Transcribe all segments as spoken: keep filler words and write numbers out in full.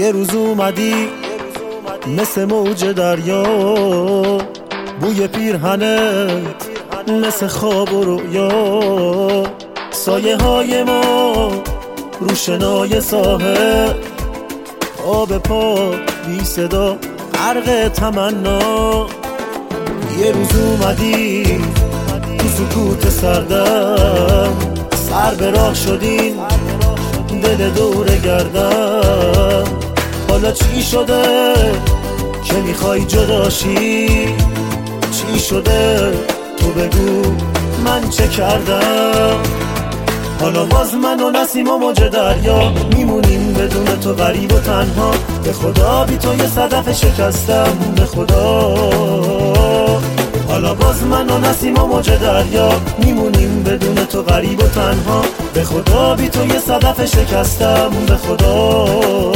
یه روز اومدی مثل موج دریا، بوی پیرهنت مثل خواب و رویا، سایه های ما رو شنای ساحل، آب پا بی صدا غرق تمنا. یه روز اومدی تو سکوت سردم، سر به راه شدین دل دور گردم. حالا چی شده که میخوای جداشی؟ چی شده تو بگو من چه کردم؟ حالا باز من و نسیم و موج دریا میمونیم بدون تو غریب و تنها. به خدا بی تو یه صدف شکستم، به خدا. حالا باز من و نسیم و موج دریا میمونیم بدون تو غریب و تنها. به خدا بی تو یه صدف شکستم، به خدا.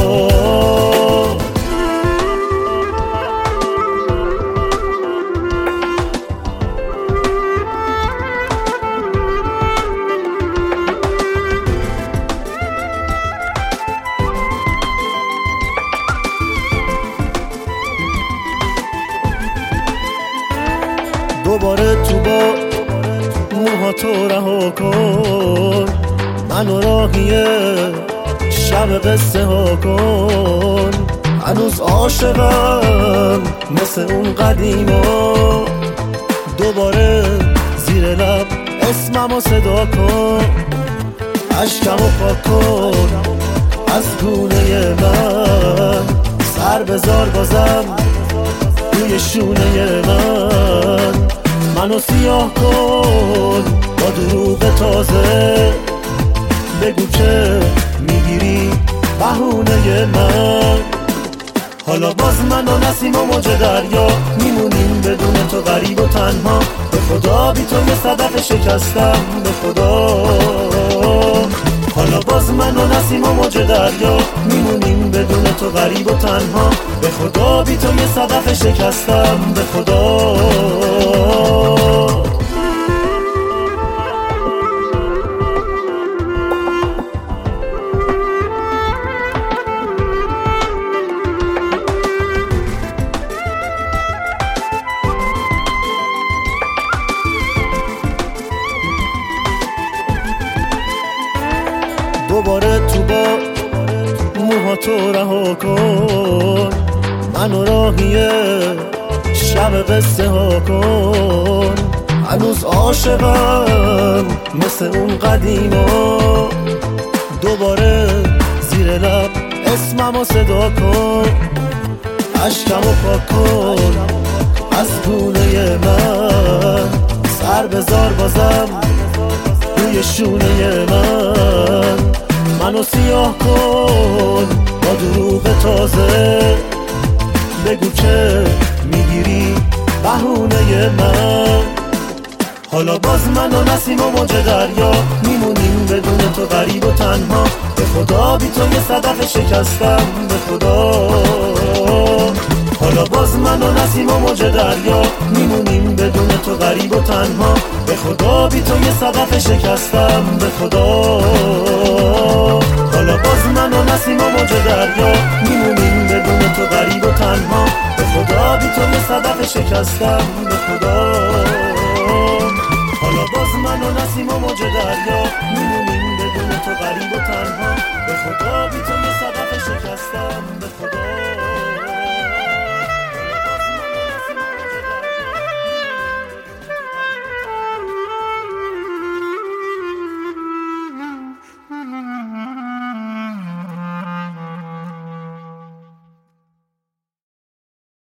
دوباره تو با موها تو رها کن، منو راهی شب قصه ها کن. هنوز عاشقم مثل اون قدیما، دوباره زیر لب اسممو صدا کن. اشکمو پاک کن از گونه من، سر بذار بازم روی شونه من. منو سیاه کن با دروغ تازه، بگو که میگیری بهونه من. حالا باز من و نسیم و موج دریا میمونیم بدون تو غریب و تنها. به خدا بی تو یه صدف شکستم، به خدا. حالا باز من و نسیم و موج دریا میمونیم بدون تو غریب و تنها. به خدا بی تو یه صدف شکستم، به خدا. دوباره تو با موها تو رها کن، منو راهی شب قصه ها کن. هنوز عاشقم مثل اون قدیما، دوباره زیر لب اسممو صدا کن. اشکمو پاک کن از گونه من، سر بذار بازم روی شونه من. منو سیاه کن با دروغ تازه، بگو که میگیری بهونه من. حالا باز من و نسیم و موج دریا میمونیم بدون تو غریب و تنها. به خدا بی تو یه صدف شکستم، به خدا. حالا باز من و نسیم و موج دریا میمونیم بدون تو غریب و تنها. به خدا بی تو یه صدف شکستم، به خدا. حالا باز من و نسیم و موج دریا میمونیم بدون تو غریب و تنها. به خدا بی تو یه صدف شکستم، به خدا. حالا باز من و نسیم و موج دریا میمونیم بدون تو غریب و تنها.